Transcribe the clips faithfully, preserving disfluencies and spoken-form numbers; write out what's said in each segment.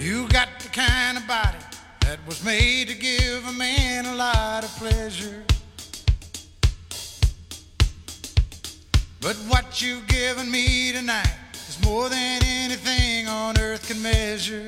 You got the kind of body that was made to give a man a lot of pleasure. But what you've given me tonight is more than anything on earth can measure.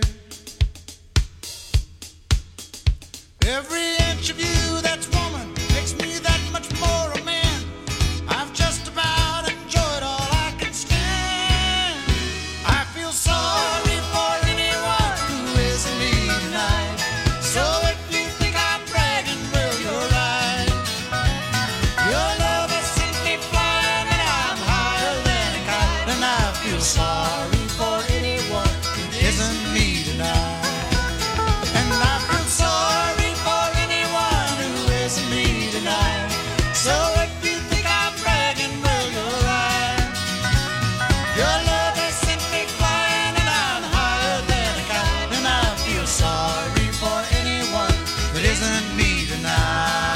Every inch of you that's woman makes me that much more a man. I've just about enjoyed all I can stand. I feel sorry for anyone who isn't me tonight. So if you think I'm bragging, well, you're right. Your love has sent me flying and I'm higher than a kite. And I feel sorry for anyone who isn't me tonight. And I feel sorry for anyone who isn't me tonight. So if you think I'm bragging, well, you're right. Your love has sent me flying and I'm higher than a kite. And I feel sorry for anyone that isn't me tonight.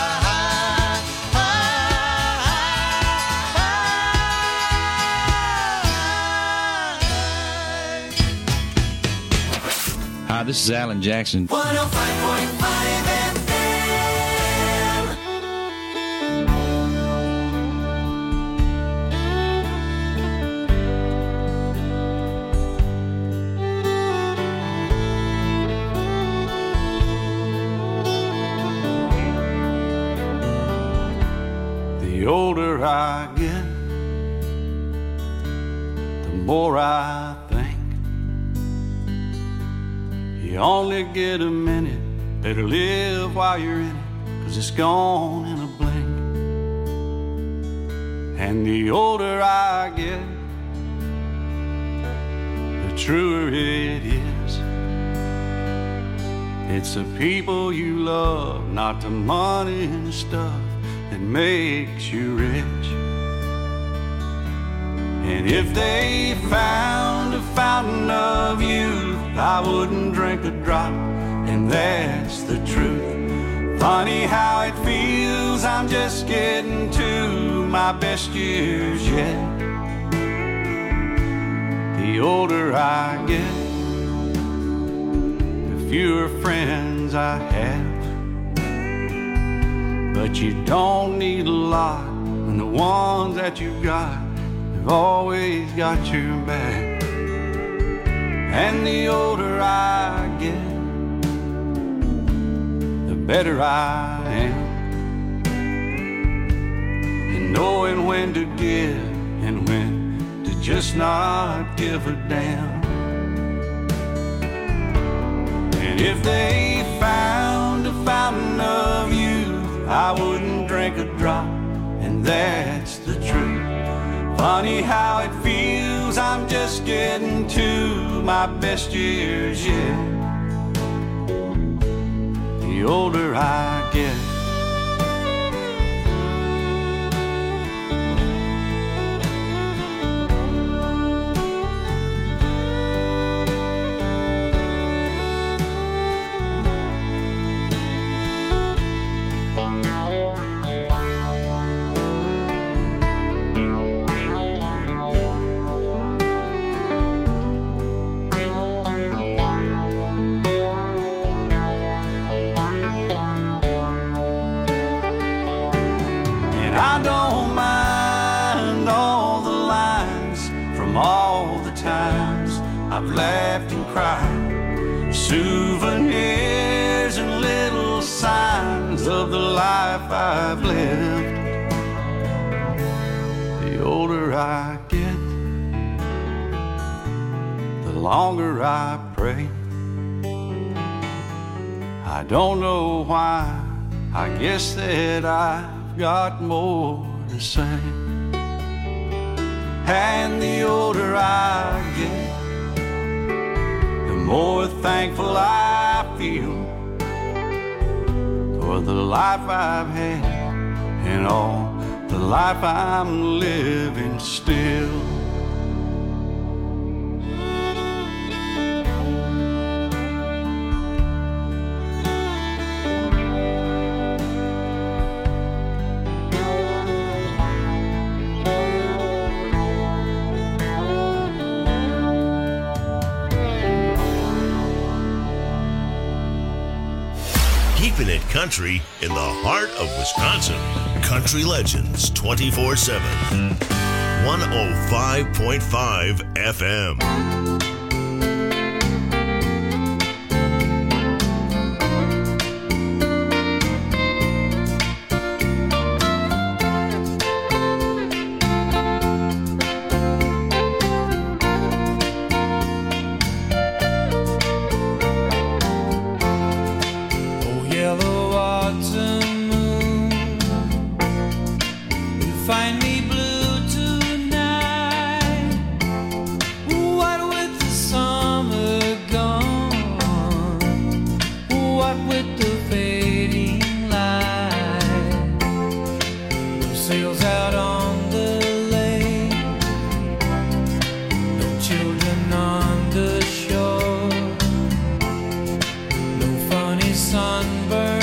Hi, this is Alan Jackson. one oh five point five F M. The older I get, the more I think. You only get a minute, better live while you're in it, 'cause it's gone in a blink. And the older I get, the truer it is. It's the people you love, not the money and stuff that makes you rich. And if they found a fountain of youth, I wouldn't drink a drop, and that's the truth. Funny how it feels, I'm just getting to my best years yet. The older I get, the fewer friends I have. But you don't need a lot, and the ones that you've got have always got your back. And the older I get, the better I am. And knowing when to give and when to just not give a damn. And if they found a fountain of youth, I wouldn't drink a drop, and that's the truth. Funny how it feels, I'm just getting to my best years yet. The older I get. I don't mind all the lines from all the times I've laughed and cried. Souvenirs and little signs of the life I've lived. The older I get, the longer I pray. I don't know why, I guess that I got more to say. And the older I get, the more thankful I feel for the life I've had and all the life I'm living still. Keeping it country in the heart of Wisconsin. Country Legends twenty-four seven. one oh five point five F M. Find me blue tonight. What with the summer gone? What with the fading light? No sails out on the lake. No children on the shore. No funny sunburn.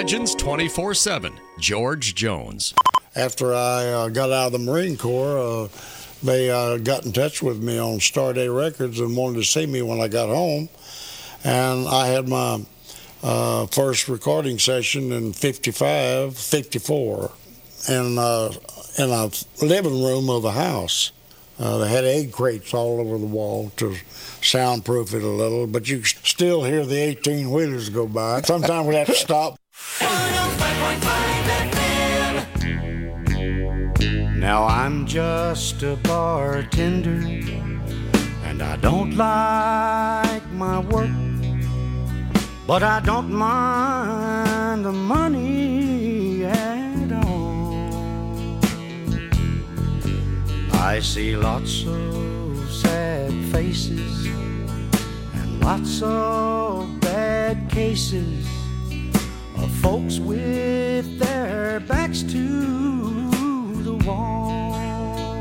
Legends twenty-four seven, George Jones. After I uh, got out of the Marine Corps, uh, they uh, got in touch with me on Starday Records and wanted to see me when I got home. And I had my uh, first recording session in fifty-five, fifty-four, in, uh, in a living room of a house. Uh, they had egg crates all over the wall to soundproof it a little, but you still hear the eighteen-wheelers go by. Sometimes we have to stop. Now I'm just a bartender, and I don't like my work, but I don't mind the money at all. I see lots of sad faces and lots of bad cases of folks with their backs to the wall.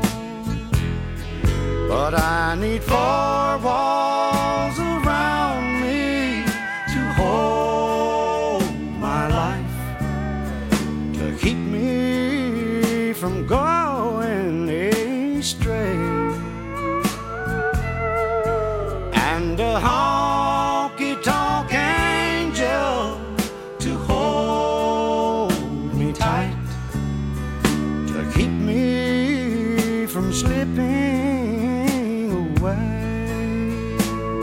But I need four walls around me to hold my life, to keep me from going astray. And a honky-tonk angel to hold me tight, to keep me from slipping away.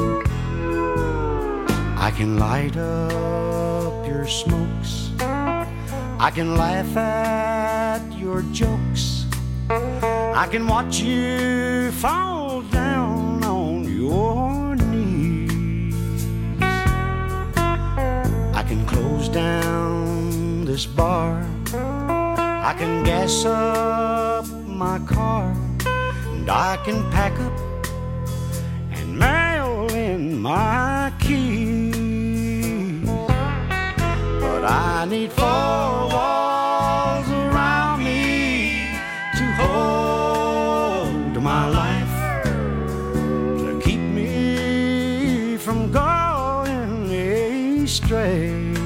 I can light up your smokes, I can laugh at your jokes, I can watch you fall down on your knees. I can close down this bar, I can gas up my car, and I can pack up and mail in my keys. But I need four walls around me to hold my life, to keep me from going astray.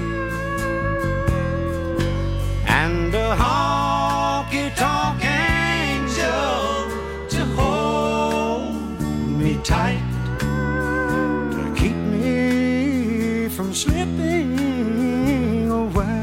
And a honky-tonk angel to hold me tight, to keep me from slipping away.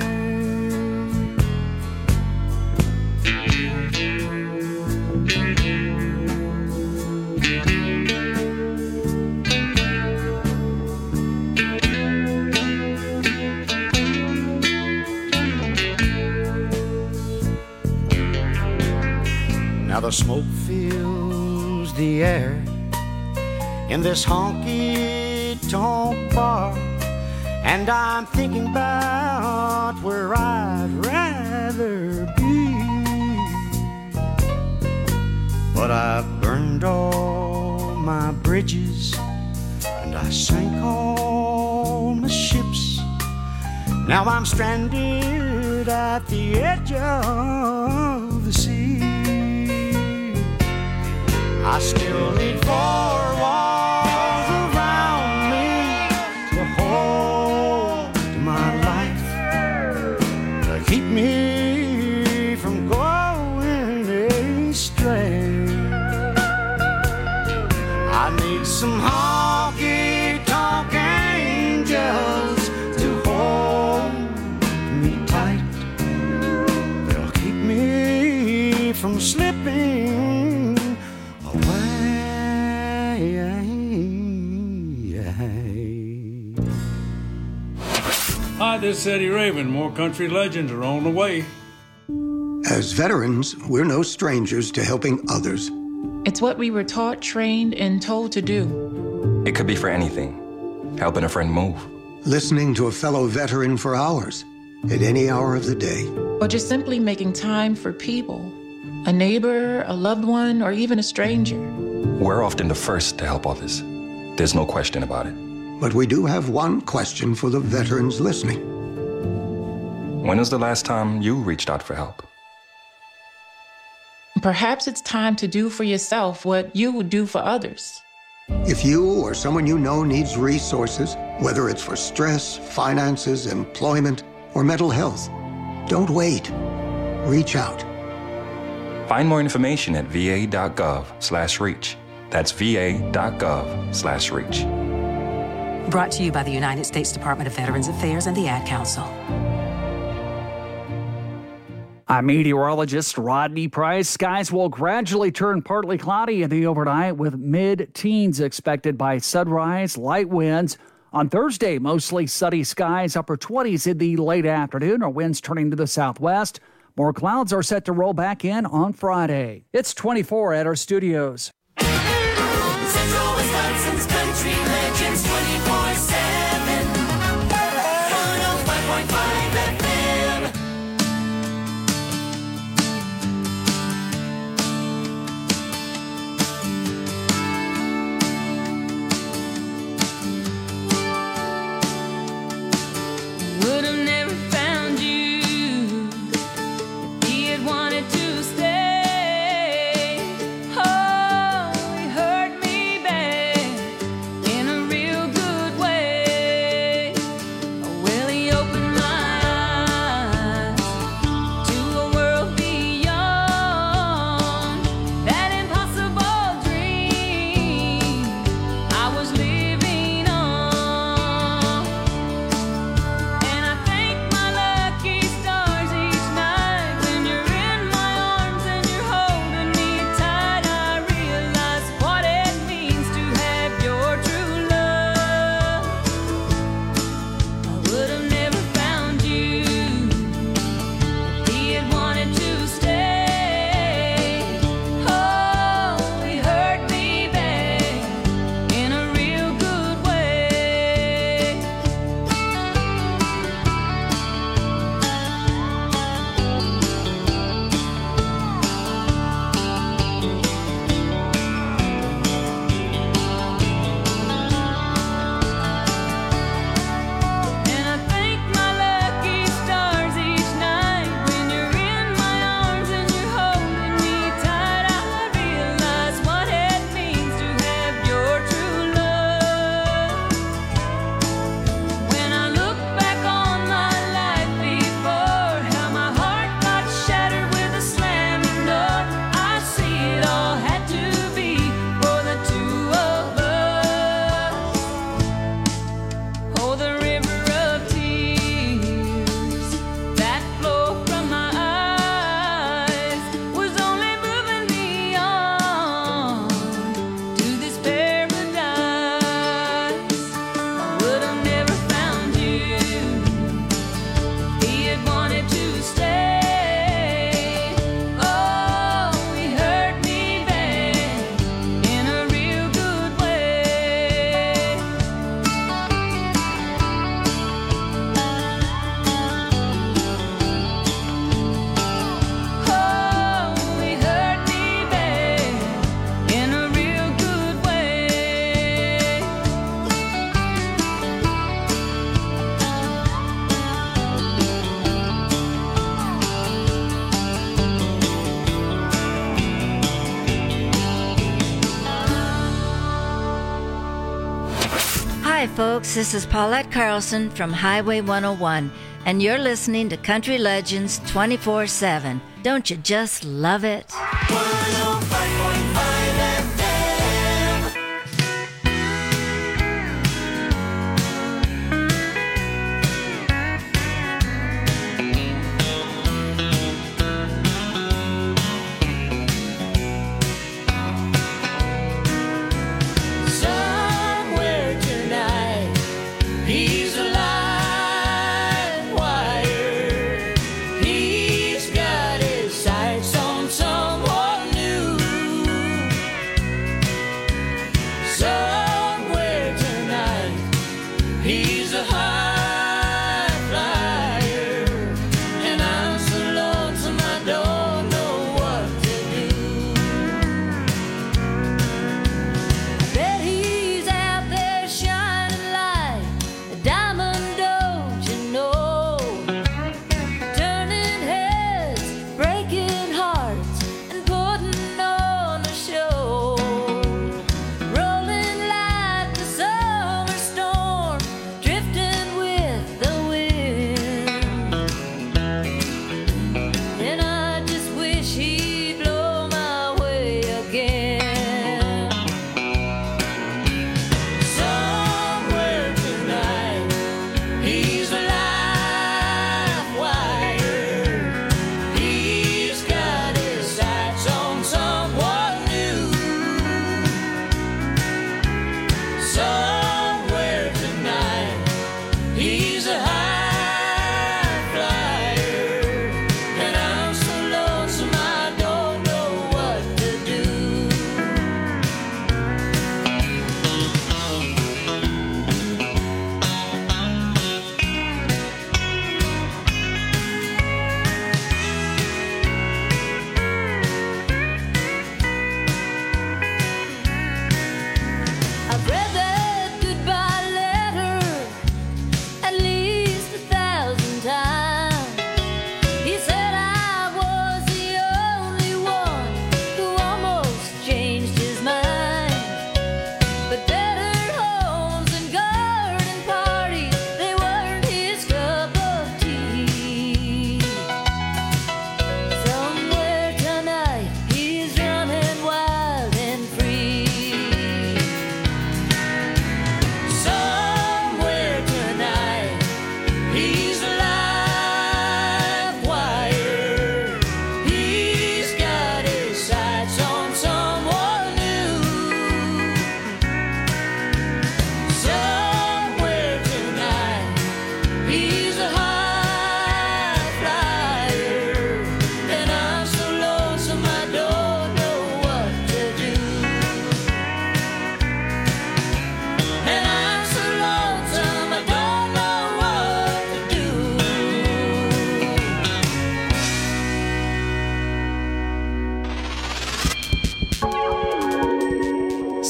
Now the smoke fills the air in this honky-tonk bar, and I'm thinking about where I'd rather be. But I've burned all my bridges, and I sank all my ships. Now I'm stranded at the edge of the sea. I still need four walls around me to hold my life, to keep me from going astray. I need some honky-tonk angels to hold me tight, they'll keep me from slipping. Hi, this is Eddie Raven. More country legends are on the way. As veterans, we're no strangers to helping others. It's what we were taught, trained, and told to do. It could be for anything. Helping a friend move. Listening to a fellow veteran for hours, at any hour of the day. Or just simply making time for people. A neighbor, a loved one, or even a stranger. We're often the first to help others. There's no question about it. But we do have one question for the veterans listening. When was the last time you reached out for help? Perhaps it's time to do for yourself what you would do for others. If you or someone you know needs resources, whether it's for stress, finances, employment, or mental health. Don't wait. Reach out. Find more information at va.gov slash reach. That's va.gov slash reach. Brought to you by the United States Department of Veterans Affairs and the Ad Council. I'm meteorologist Rodney Price. Skies will gradually turn partly cloudy in the overnight with mid-teens expected by sunrise, light winds. On Thursday, mostly sunny skies, upper twenties in the late afternoon, or winds turning to the southwest. More clouds are set to roll back in on Friday. It's twenty-four at our studios. Central Wisconsin's Country Legends twenty-four seven. one oh five point five F M. Would have never found you if he had wanted to stay. Oh, he hurt me bad in a real good way. Well, he opened my eyes to a world beyond that impossible dream I was living on. And I thank my lucky stars each night when you're in my arms and you're holding me tight. I realize what it means to have your true love. I would have never found you if he had wanted to stay. Oh, he hurt me bad in a real good way. And I thank my lucky stars each night when you're in my arms and you're holding me tight. I realize what it means to have your true love. When I look back on my life before, how my heart got shattered with a slamming door, I see it all had to be for the two of us. Oh, the river of tears that flow from my eyes was only moving me on to this paradise. I would have never found you if he had wanted to stay. Oh, he hurt me bad in a real good way. Oh, he hurt me bad in a real good way. Hi, folks. This is Paulette Carlson from Highway one oh one, and you're listening to Country Legends twenty-four seven. Don't you just love it? one oh five point five F M. Somewhere tonight, he's a live wire. He's got his sights on someone new.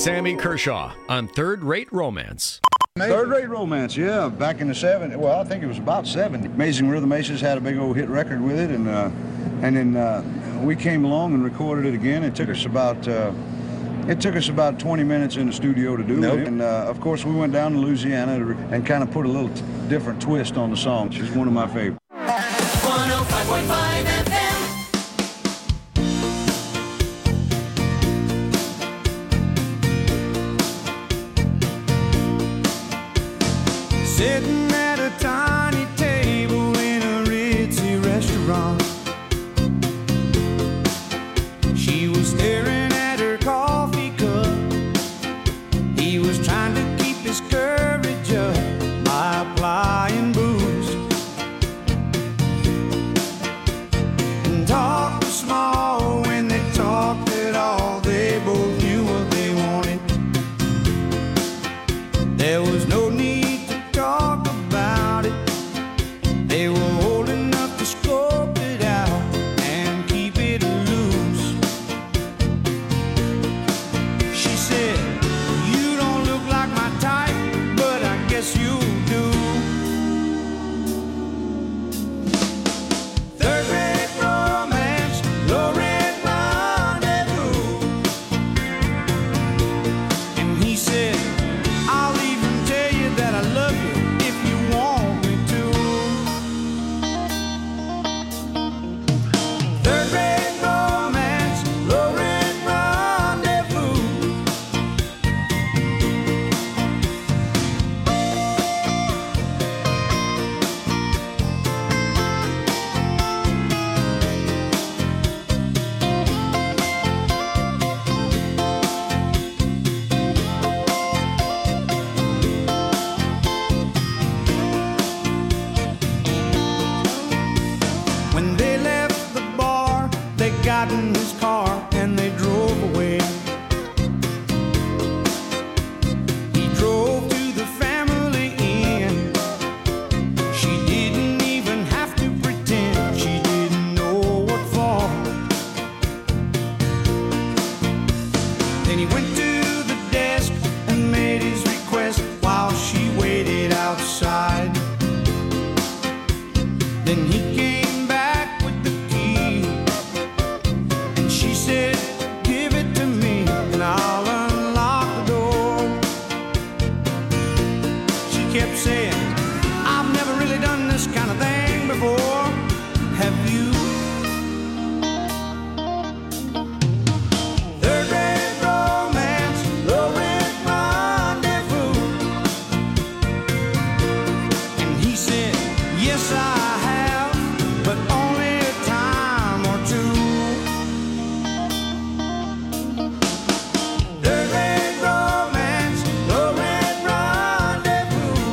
Sammy Kershaw on Third Rate Romance. Third Rate Romance, yeah, back in the seventies. Well, I think it was about seventy. Amazing Rhythm Aces had a big old hit record with it, and uh, and then uh, we came along and recorded it again. It took us about uh, it took us about twenty minutes in the studio to do nope. it, and uh, of course we went down to Louisiana to, and kind of put a little t- different twist on the song. Which is one of my favorites. one oh five point five F M. Sitting at a tiny table in a ritzy restaurant, she was staring at her coffee cup. He was trying to keep his courage up by applying booze and talk small when they talked at all. They both knew what they wanted. There was no need talk about it. They were old enough to scope it out and keep it loose. She said, you don't look like my type, but I guess you do. Third rate romance, low rent rendezvous. And he said, I'll even tell you that I love you if you want me to. Third rate romance, low rent rendezvous. When they left the bar, they got in his car and they drove away. He drove to the family inn. She didn't even have to pretend she didn't know what for. Then he went to the desk and made his request while she waited outside. Then he came back with the key, and she said, give it to me and I'll unlock the door. She kept saying, I've never really done this kind of thing before. Have you? Third rate romance, low rent rendezvous. And he said, yes, I have, but only a time or two. Third rate romance, low rent rendezvous.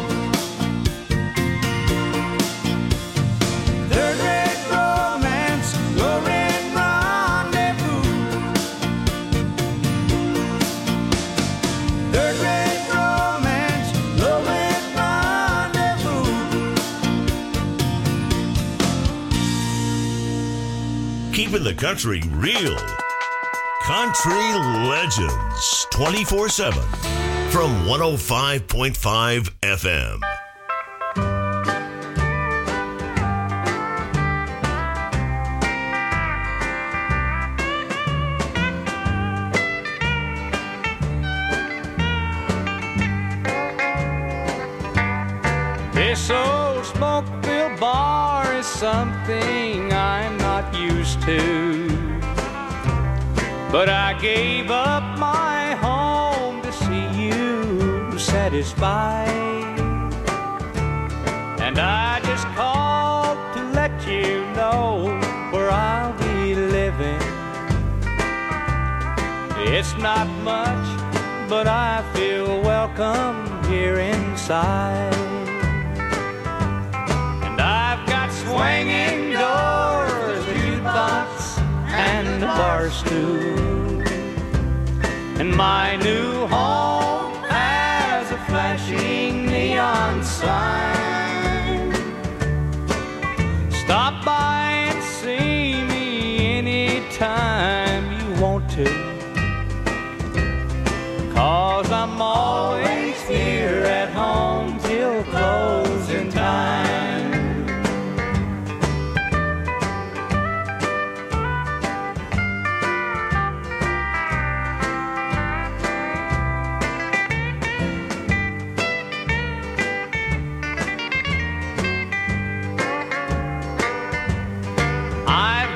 Third rate romance, low rent rendezvous. Third rate romance, low rent rendezvous. Keeping the country real. Country Legends twenty-four seven from one oh five point five F M. This old smoke-filled bar is something I'm not used to. But I gave up my home to see you satisfied. And I just called to let you know where I'll be living. It's not much, but I feel welcome here inside. And I've got swinging doors, a jukebox, and a bar stool. And my new home has a flashing neon sign. Stop by and see me anytime you want to.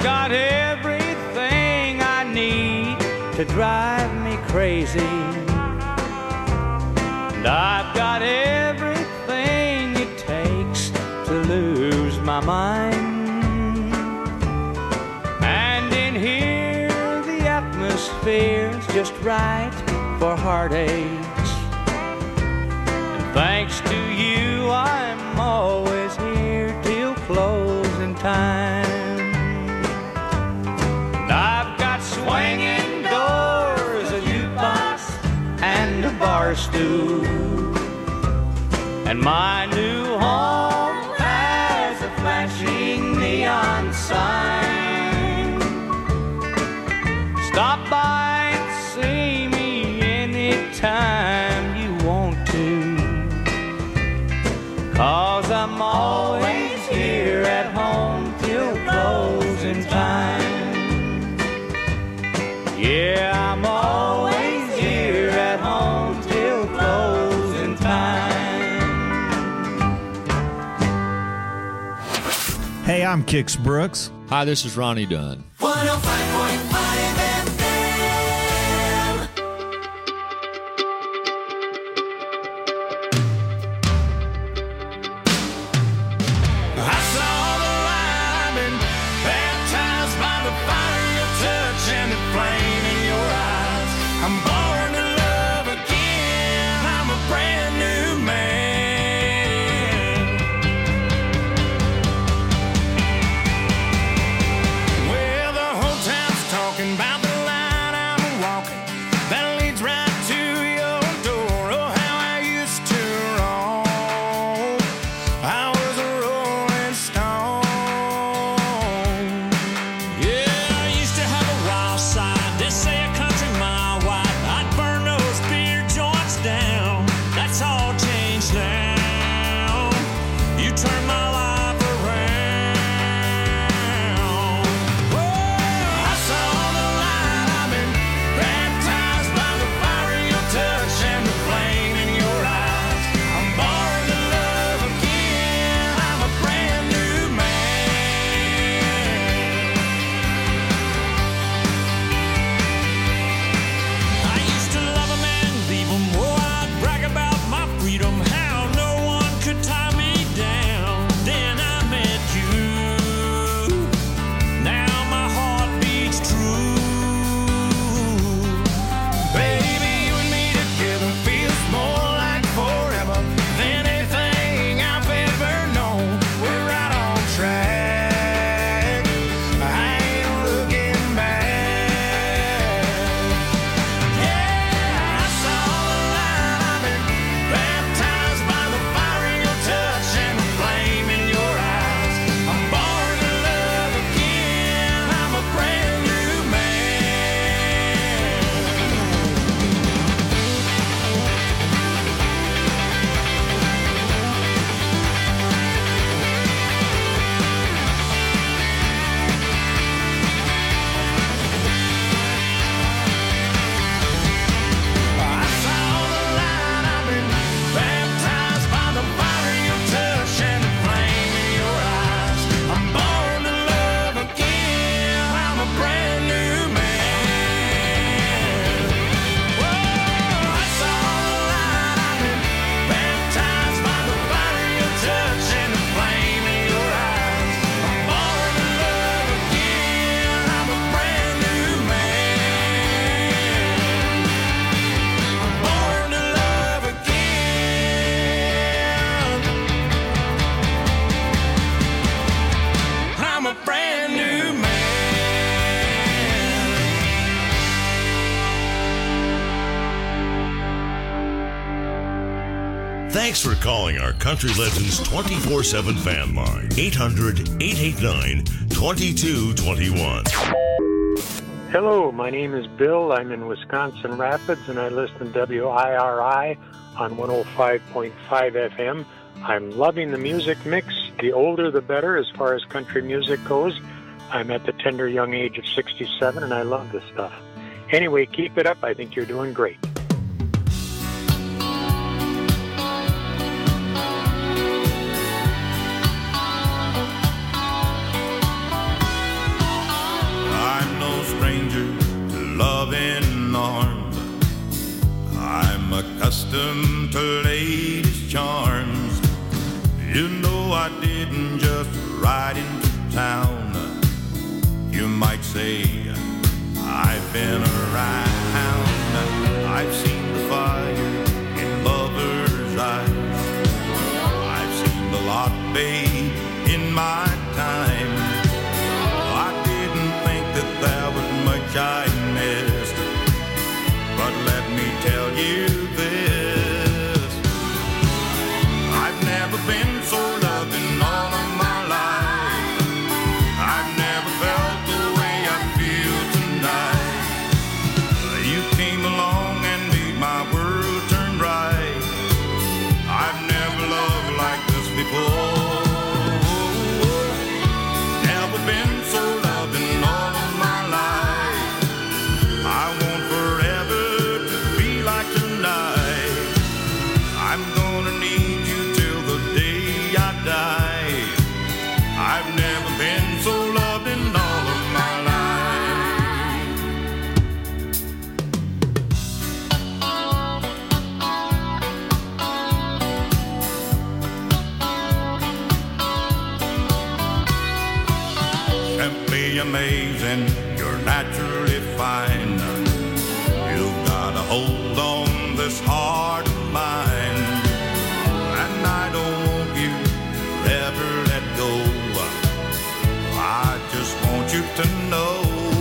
I've got everything I need to drive me crazy. And I've got everything it takes to lose my mind. And in here the atmosphere's just right for heartaches. And thanks to you I'm always here till closing time. And I've got swinging doors, a jukebox and a bar stool. And my new home has a flashing neon sign. Stop by and see me anytime you want to, 'cause I'm always here at home till closing time. Yeah, I'm always here at home till closing time. Hey, I'm Kix Brooks. Hi, this is Ronnie Dunn. one oh five point five F M. I saw the light, I've been baptized by the fire of your touch and the flame in your eyes. I'm born to love again, I'm a brand new man. Well, the whole town's talking about the line I'm walking that leads right to your door. Oh, how I used to roam. I was a rolling stone. Yeah, I used to have a wild side. They say a country mile wide. I'd burn those beer joints down. That's all changed now. You turned my life around. Whoa, I saw the light. I've been baptized by the fire of your touch and the flame in your eyes. I'm born to love again. I'm a brand new man. I used to love 'em and leave 'em. Oh, I'd brag about my freedom, how no one could tie me down. Then I met you. Now my heart beats true. Baby, you and me together feels more like forever than anything I've ever known. We're right on track. I ain't looking back. Yeah, I saw the light. I've been baptized by the fire of your touch and the flame in your eyes. I'm born to love again. I'm a brand new man. I saw the light. I've been baptized by the fire of your touch and the flame in your eyes. I'm born to love again. I'm a brand new man. Whoa, I saw the light. I've been baptized by the fire of your touch and the flame in your eyes. I'm born to love again. I'm a brand new man. Born to love again. I'm a brand new man. Thanks for calling our Country Legends twenty-four seven fan line. eight hundred, eight eight nine, two two two one. Hello, my name is Bill. I'm in Wisconsin Rapids, and I listen to W I R I on one oh five point five F M. I'm loving the music mix. The older, the better as far as country music goes. I'm at the tender young age of sixty-seven, and I love this stuff. Anyway, keep it up. I think you're doing great. accustomed to ladies' charms. You know I didn't just ride into town. You might say I've been around. I've seen the fire in lovers' eyes. I've seen the lot, babe, in my time. I didn't think that there was much I missed, but let me tell you this: I've never been so loved in all of my life. I've never felt the way I feel tonight. You came along and made my world turn right. I've never loved like this before. Never been so loved in all of my life. I want forever to be like tonight. I'm gonna need you till the day I die. I've never been so loved in all of my life. Simply amazing, you're naturally fine. You've got a hold on this heart of mine, and I don't want you to ever let go. I just want you to know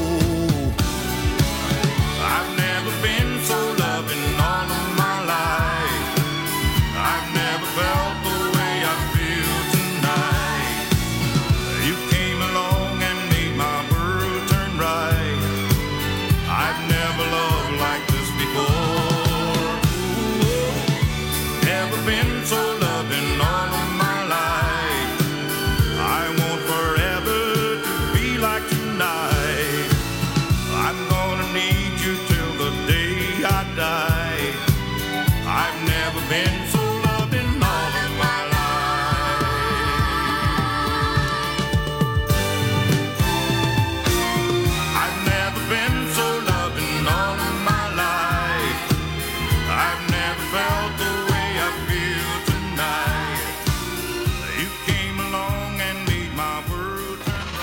I've never been so loved in all of my life. I've never felt the way I feel tonight. You came along and made my world turn right. I've never loved like this before. Never been so loved in all of my life. I want forever to be like tonight. I'm gonna need you till the day I die. I've never been so loved in all of my life. I've never been so loved in all of my life. I've never felt the way I feel tonight. You came along and made my world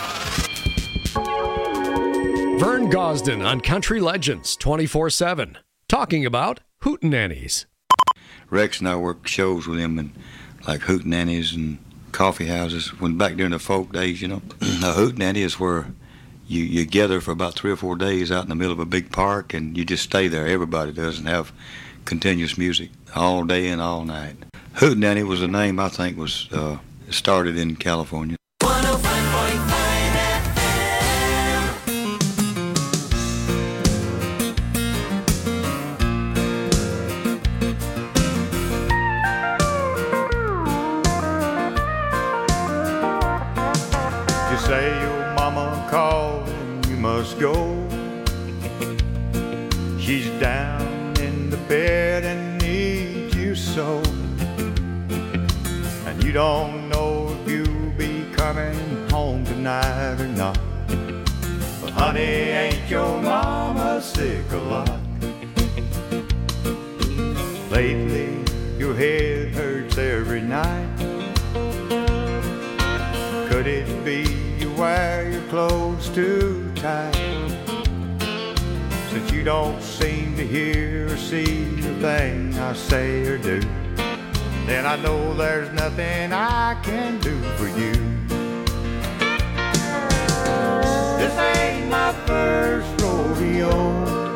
turn right. Vern Gosden on Country Legends twenty-four seven, talking about hootenannies. Rex and I worked shows with him, and like hootenannies and coffee houses. When back during the folk days, you know, a hootenanny is where you you gather for about three or four days out in the middle of a big park, and you just stay there. Everybody does, and have continuous music all day and all night. Hootenanny was a name I think was uh, started in California. one oh five point five F M. You say your mama called and you must go. She's down in the bed and needs you so. And you don't know if you'll be coming home tonight or not. But honey, ain't your mama sick a lot? Lately, your head hurts every night. Could it be you wear your clothes too tight? Since you don't seem to hear or see the thing I say or do, then I know there's nothing I can do for you. This ain't my first rodeo.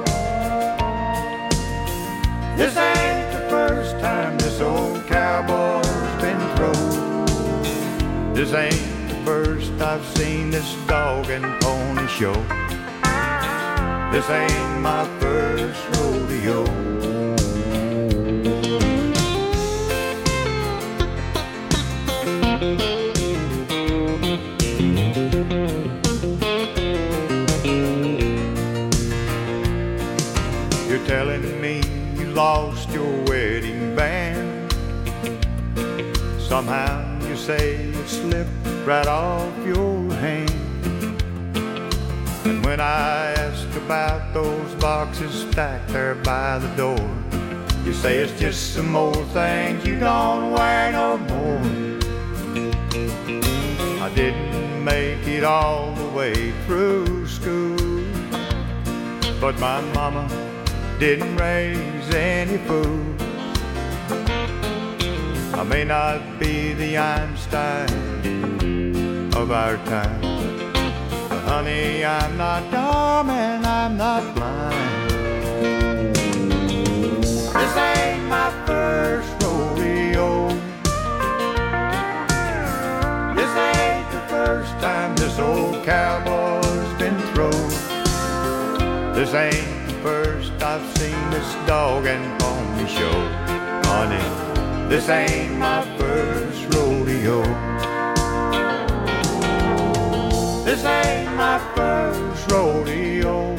This ain't the first time this old cowboy's been thrown. This ain't the first I've seen this dog and pony show. This ain't my first rodeo. You're telling me you lost your wedding band. Somehow you say it slipped right off your hand. And when I ask about those boxes stacked there by the door, You say it's just some old things you don't wear no more. I didn't make it all the way through school, but my mama didn't raise any fool. I may not be the Einstein of our time, but honey, I'm not dumb and I'm not blind. This ain't my first rodeo. This ain't the first time this old cowboy's been thrown. This ain't the first I've seen this dog and pony show. Honey, this ain't my first rodeo. This ain't my first rodeo.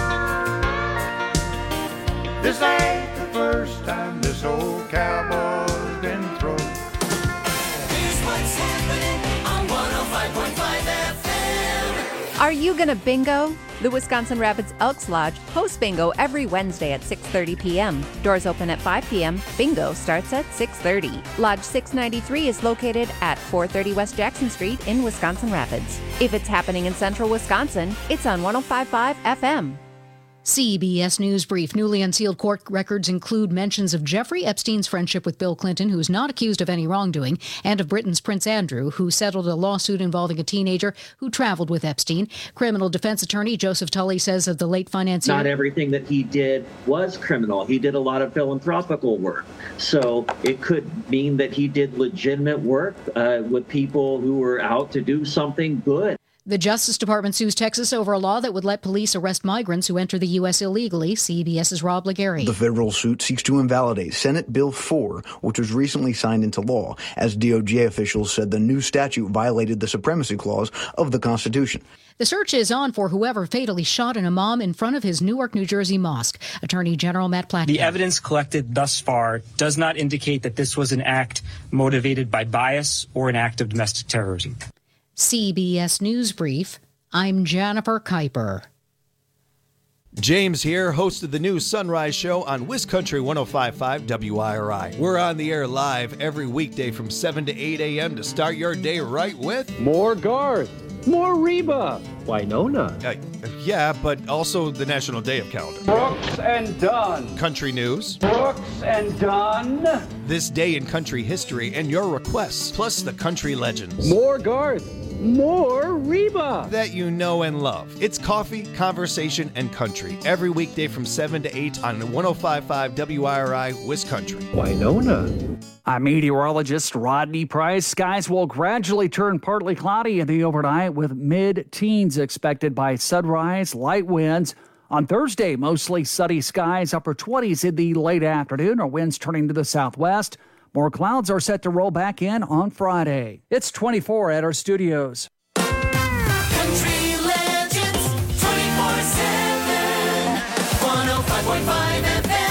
This ain't the first time this old cowboy's been thrown. Here's what's happening on one oh five point five F M. Are you gonna bingo? The Wisconsin Rapids Elks Lodge hosts bingo every Wednesday at six thirty p.m. Doors open at five p.m. Bingo starts at six thirty. Lodge six ninety-three is located at four thirty West Jackson Street in Wisconsin Rapids. If it's happening in central Wisconsin, it's on one oh five point five F M. C B S News Brief. Newly unsealed court records include mentions of Jeffrey Epstein's friendship with Bill Clinton, who's not accused of any wrongdoing, and of Britain's Prince Andrew, who settled a lawsuit involving a teenager who traveled with Epstein. Criminal defense attorney Joseph Tully says of the late financier... Not everything that he did was criminal. He did a lot of philanthropical work. So it could mean that he did legitimate work uh, with people who were out to do something good. The Justice Department sues Texas over a law that would let police arrest migrants who enter the U S illegally. CBS's Rob Legary. The federal suit seeks to invalidate Senate Bill four, which was recently signed into law, as D O J officials said the new statute violated the supremacy clause of the Constitution. The search is on for whoever fatally shot an imam in front of his Newark, New Jersey mosque. Attorney General Matt Platkin. The evidence collected thus far does not indicate that this was an act motivated by bias or an act of domestic terrorism. C B S News Brief, I'm Jennifer Kuiper. James here, host of the new Sunrise Show on WisCountry one oh five point five W I R I. We're on the air live every weekday from seven to eight a.m. to start your day right with... More Garth, more Reba, Winona. Uh, yeah, but also the National Day of Calendar. Brooks and Dunn. Country news. Brooks and Dunn. This day in country history and your requests, plus the country legends. More Garth. More Reba that you know and love. It's coffee, conversation, and country every weekday from seven to eight on one oh five point five W I R I WisCountry. Winona. I'm meteorologist Rodney Price. Skies will gradually turn partly cloudy in the overnight with mid-teens expected by sunrise, light winds. On Thursday, mostly sunny skies, upper twenties in the late afternoon, or winds turning to the southwest. More clouds are set to roll back in on Friday. It's twenty-four at our studios. Country Legends twenty-four seven, one oh five point five F M.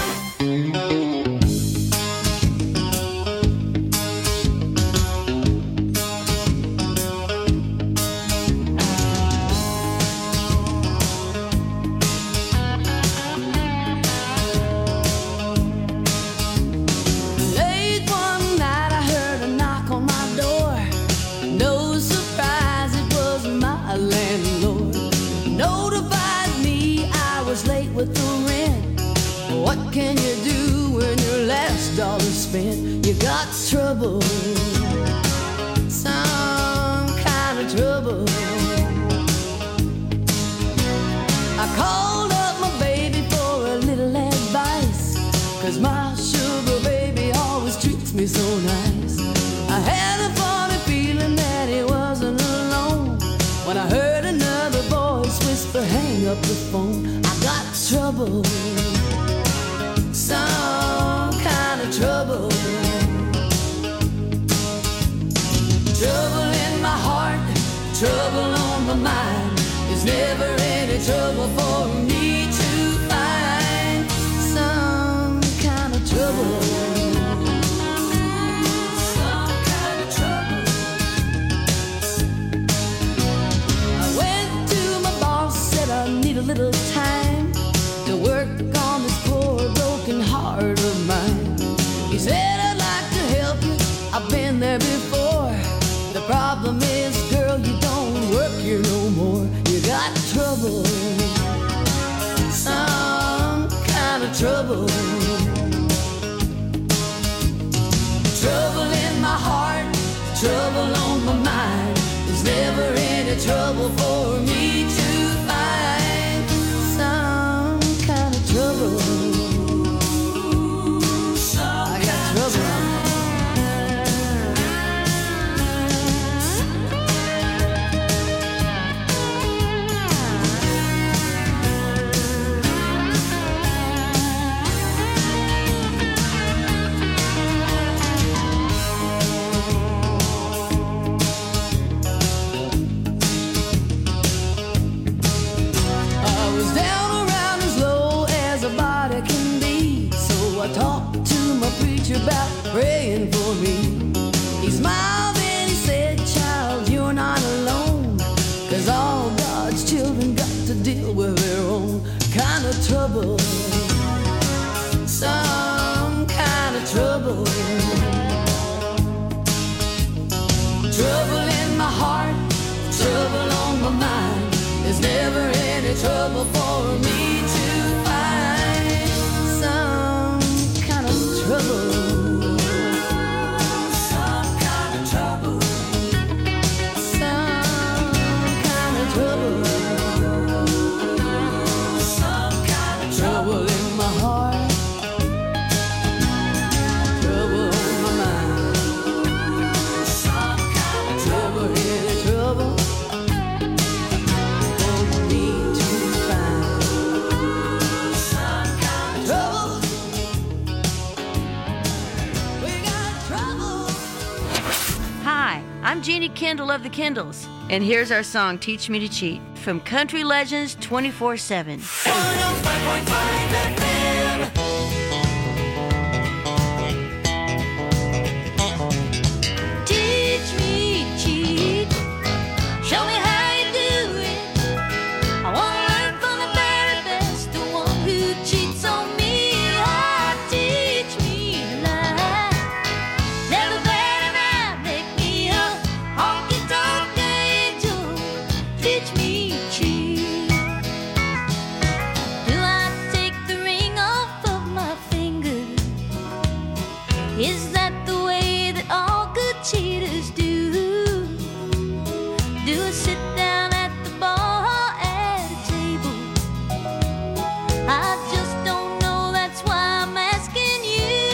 With the rent, what can you do when your last dollar's spent? You got trouble, some kind of trouble. I called up my baby for a little advice, 'cause my sugar baby always treats me so nice. I had a funny feeling that he wasn't alone when I heard another voice whisper, hang up the phone. Got trouble, some kind of trouble. Trouble in my heart, trouble on my mind. There's never any trouble for me to find. Some kind of trouble. Some kind of trouble. I went to my boss, said I need a little time to work on this poor broken heart of mine. trouble for me to find some kind of trouble. I got trouble. Talked to my preacher about praying for me. He smiled and he said, child, you're not alone, 'cause all God's children got to deal with their own kind of trouble. Some kind of trouble. Trouble in my heart, trouble on my mind. There's never any trouble for me to find. Some trouble. Some kind of trouble. Some kind of trouble. Some kind of trouble in my heart. Trouble on my mind. Some kind of trouble. Any trouble for me to find. Some kind of trouble. Hi, I'm Jeannie Kendall of the Kendalls, and here's our song, Teach Me to Cheat, from Country Legends twenty-four seven. one oh five point five F M. Teach me, cheat. Show me how you do it. I wanna learn from the very best, the one who cheats on me. Oh, teach me to lie. Never better not make me a honky-tonk angel. Teach me to cheat. Do I take the ring off of my finger? Is that the way that all good cheaters do? Do I sit down at the bar at a table? I just don't know, that's why I'm asking you.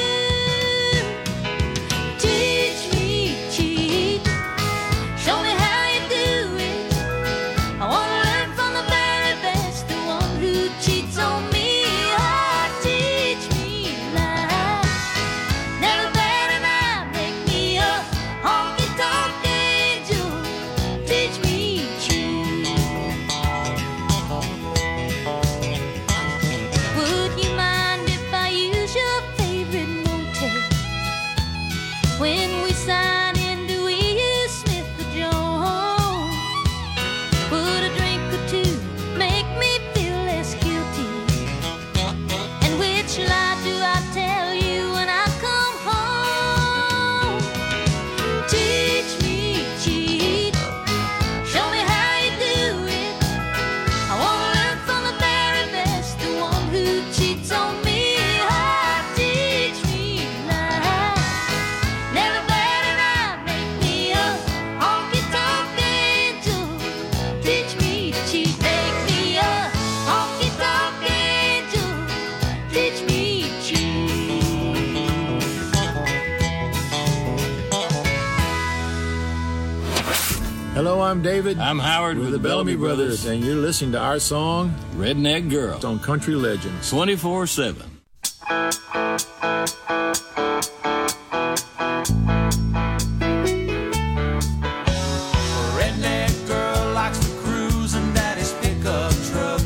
Teach me, cheat. Show me how you do it. I wanna learn from the very best, the one who cheats on me. Oh, teach me to lie. Never better not make me a honky-tonk angel. Teach me to cheat. Would you mind if I use your favorite motel? When we sign in, do we use Smith or Jones? Would a drink or two make me feel less guilty? And which lie do I tell you when I come home? Teach me, cheat. Show me how you do it. I wanna learn from the very best, the one who cheats on me. Oh, teach me to lie. Never better not make me a honky-tonk angel. Teach me to cheat. Make me a honky-tonk angel. Teach me to cheat. Hello, I'm David. I'm Howard with, the Bellamy Brothers, and you're listening to our song, Redneck Girl, on Country Legends twenty-four seven. Redneck girl likes to cruise in daddy's pickup truck.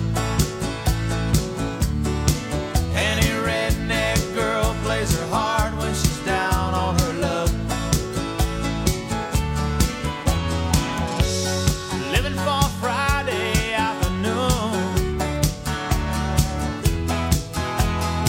Any redneck girl plays her hard when she's down on her luck. Living for Friday afternoon.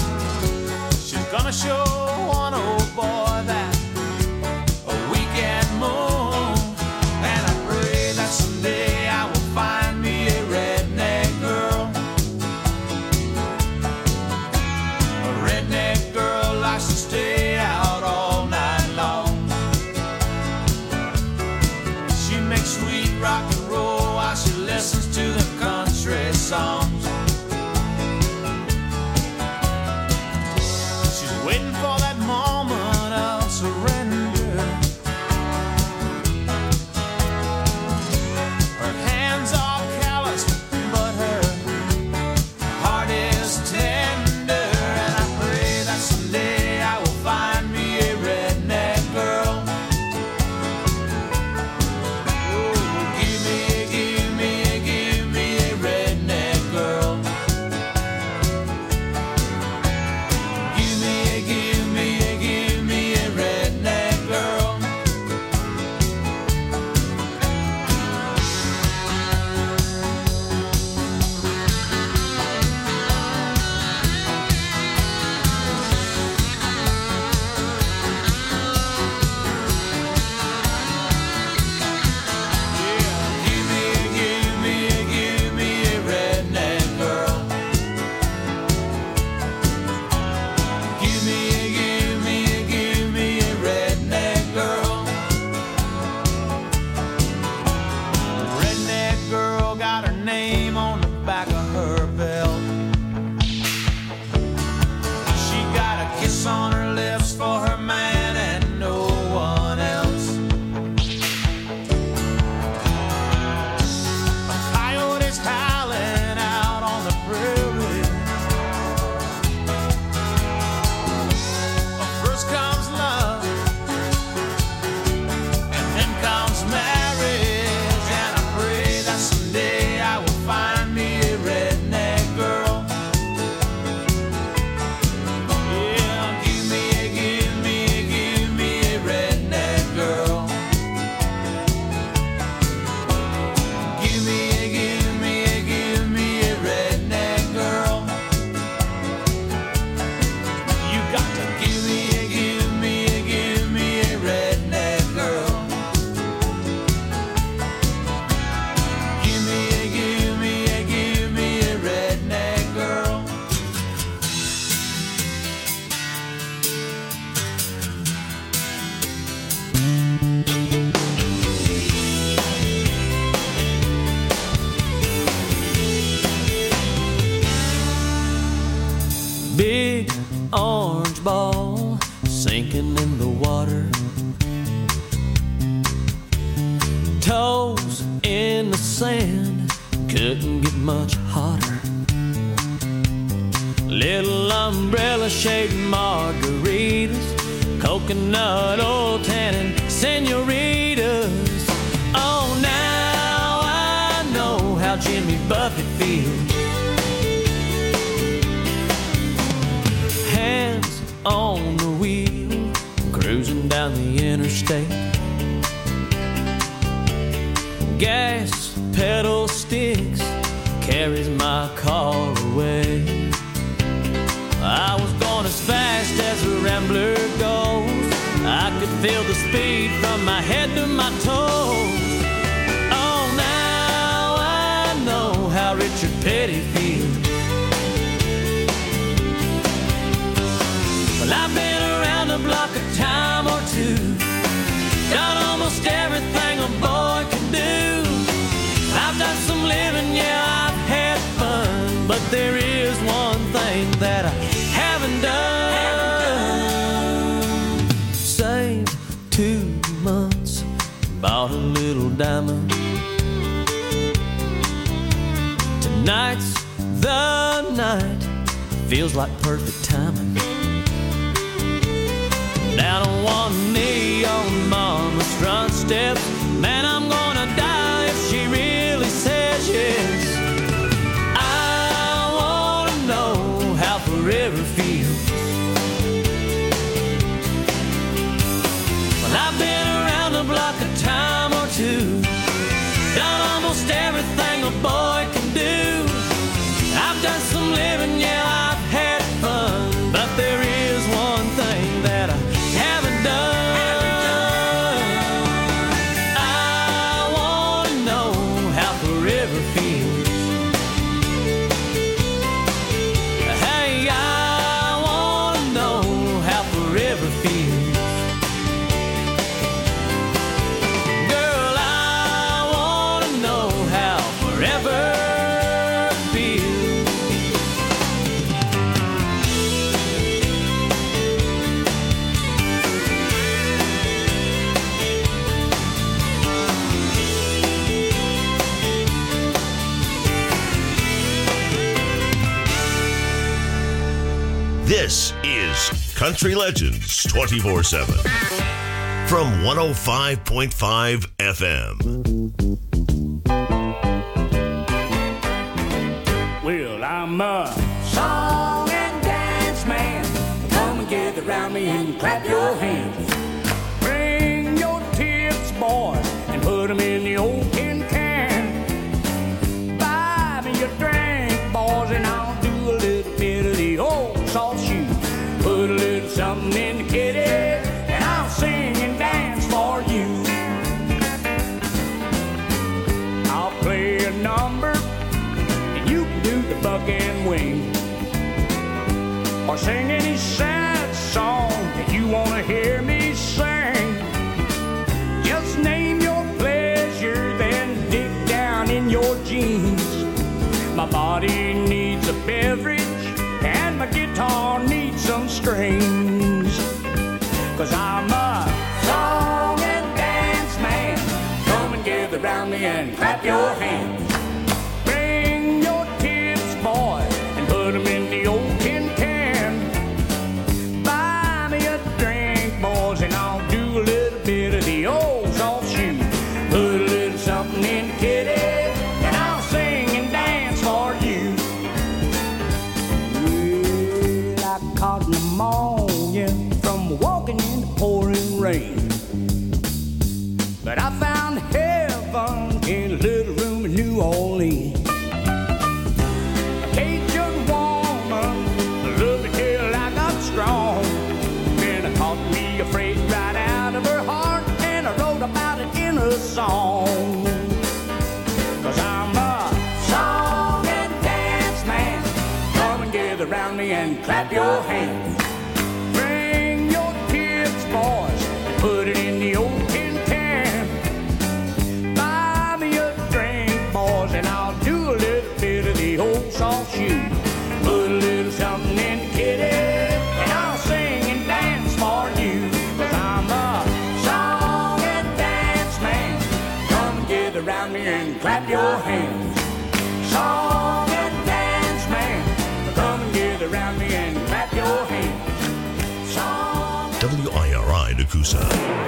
orange ball sinking in the water. Toes in the sand, couldn't get much hotter. Little umbrella-shaped margaritas, coconut oil tannin senoritas. Oh, now I know how Jimmy Buffett feels. Hands on the wheel, cruising down the interstate. Gas pedal sticks, carries my car away. I was going as fast as a rambler goes. I could feel the speed from my head to my toes. Oh, now I know how Richard Petty feels. Well, I've been around the block a time or two, done almost everything a boy can do. I've done some living, yeah, I've had fun, but there is one thing that I haven't done. Saved two months, bought a little diamond. Tonight's the night, feels like perfect timing. Down on one knee on mama's front steps, man, I'm gonna die if she really says yes. I wanna know how forever feels. Well, I've been around the block a time or two, done almost everything a boy can do. I've done some living, yeah, I've had fun, but there is one thing that I haven't done. I wanna know how forever feels. Hey, I wanna know how forever feels. Girl, I wanna know how forever feels. This is Country Legends twenty-four seven from one oh five point five F M. Well, I'm a song and dance man. Come and gather around me and clap your hands. Bring your tips, boys, and put them in the old tin can. Buy me a drink, boys, and I'll do a little bit of the old soft shoe. Put a little something in the kitty, and I'll sing and dance for you. I'll play a number, and you can do the buck and wing, or sing any sad song that you want to hear me sing. Just name your pleasure, then dig down in your jeans. My body needs a beverage, and my guitar needs some strings. Cause I'm a song and dance man. Come and gather around me and clap your hands. Bring your tips, boys, and put them in the old tin can. Buy me a drink, boys, and I'll do a little bit of the old soft shoe. Put a little something in the kitty, and I'll sing and dance for you. Well, I caught pneumonia from walking in the pouring rain, but I found heaven in a little room in New Orleans. A Cajun woman loved me till I got strong. Then I caught me a phrase right out of her heart, and I wrote about it in a song. Cause I'm a song and dance man. Come and gather around me and clap your hands. Bring your tips, boys, and put it in the old tin can. Buy me a drink, boys, and I'll do a little bit of the old soft shoe. Put a little something in the kitty, and Coosa.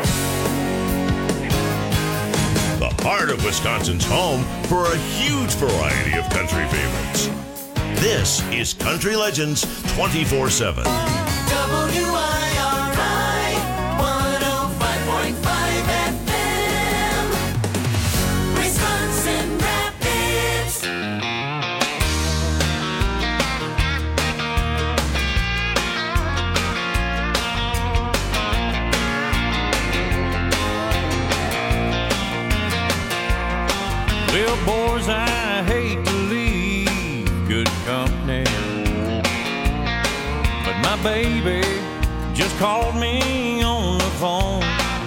The heart of Wisconsin's home for a huge variety of country favorites. This is Country Legends twenty-four seven. W I R I one oh five point five F M, Wisconsin Rapids. Well, boys, I hate to leave good company, but my baby just called me on the phone.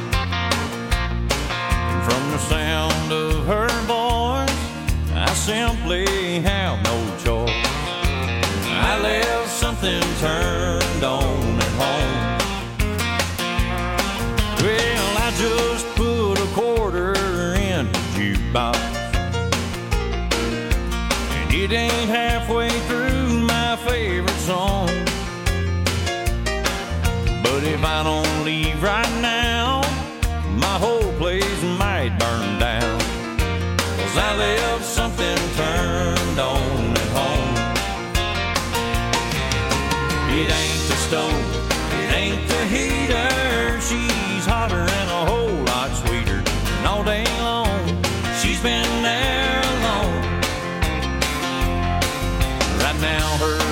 From the sound of her voice, I simply have no choice. I left something turned on at home. Well, I just put a quarter in the jukebox, and it ain't halfway through my favorite song. But if I don't leave right now, my whole place might burn down, 'cause I left something turned on at home. It ain't the stove, it ain't the heater, she's hotter and a whole lot sweeter. And all day long, she's been there alone. Right now her